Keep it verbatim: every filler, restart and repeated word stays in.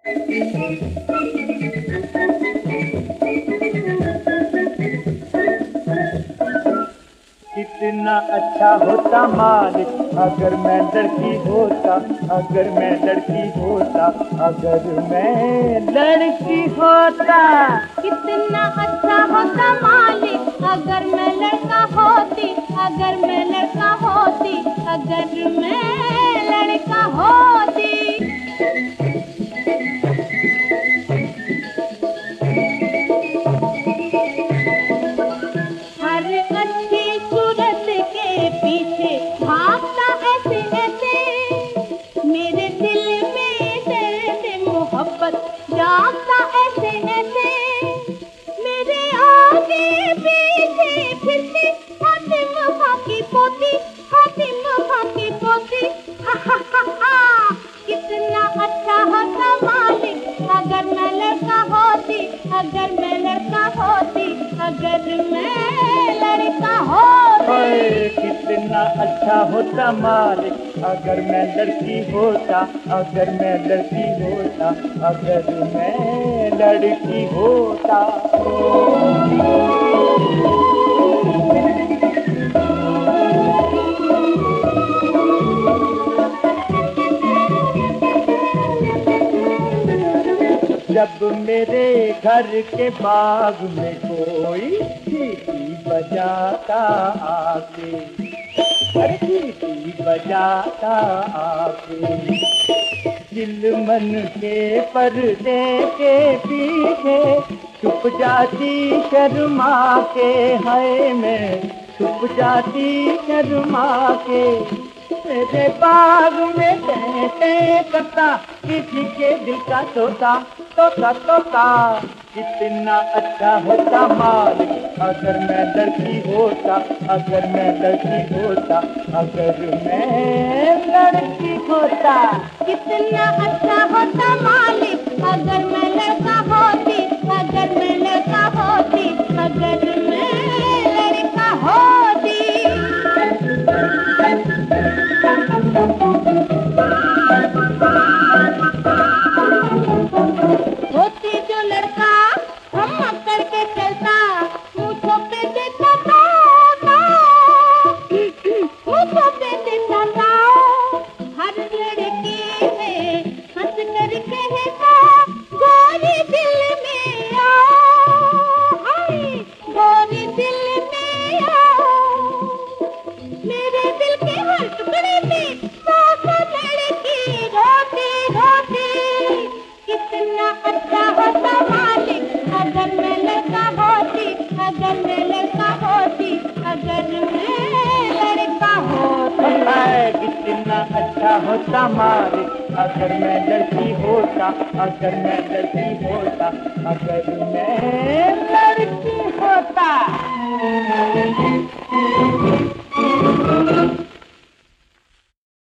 कितना अच्छा होता मालिक अगर मैं लड़की होता, अगर मैं लड़की होता, अगर मैं लड़की होता। कितना अच्छा होता मालिक अगर मैं लड़का होती, अगर मैं लड़का होती, अगर मैं लड़का होती। हर अच्छी सूरत के पीछे भागता ऐसे ऐसे, मेरे दिल में दर्द मोहब्बत जागता ऐसे ऐसे। मेरे आगे पीछे फिरती हातिम खां की पोती, हातिम खां की पोती। हा हा हा हा, कितना अच्छा होता मालिक अगर मैं लड़का होती, अगर मैं लड़का होती, अगर मैं लड़का होती। कितना अच्छा होता मालिक अगर मैं लड़की होता, अगर मैं लड़की होता, अगर मैं लड़की होता। जब मेरे घर के बाग में कोई सीटी बजाता आके, अरे सीटी बजाता आके, दिल मन के पर्दे के पीछे छुप जाती शर्मा के, है मैं छुप जाती शर्मा के। मेरे बाग में कहते करता किसी के दिल का तोता, तोता तोता। कितना अच्छा होता मालिक अगर मैं लड़की होता, अगर मैं लड़की होता, अगर मैं लड़की होता। कितना अच्छा होता मालिक अगर मैं लड़का होती, अगर मैं लड़का होती, अगर मैं लड़का होती। होती जो लड़का हम करके चलता, मुझों पे देखता था, मुझों पे देखता था। हर लड़की है हंस कर कहता गोरी दिल में आओ, हाय गोरी दिल में आओ। मेरे दिल के हर टुकड़े में सौ सौ लड़की रोती रोती। कितना अच्छा होता मालिक अगर मैं लड़का होती, अगर मैं लड़का होती, अगर मैं लड़का होती। कितना अच्छा होता मालिक अगर मैं लड़की होता, अगर मैं लड़की होता, अगर मैं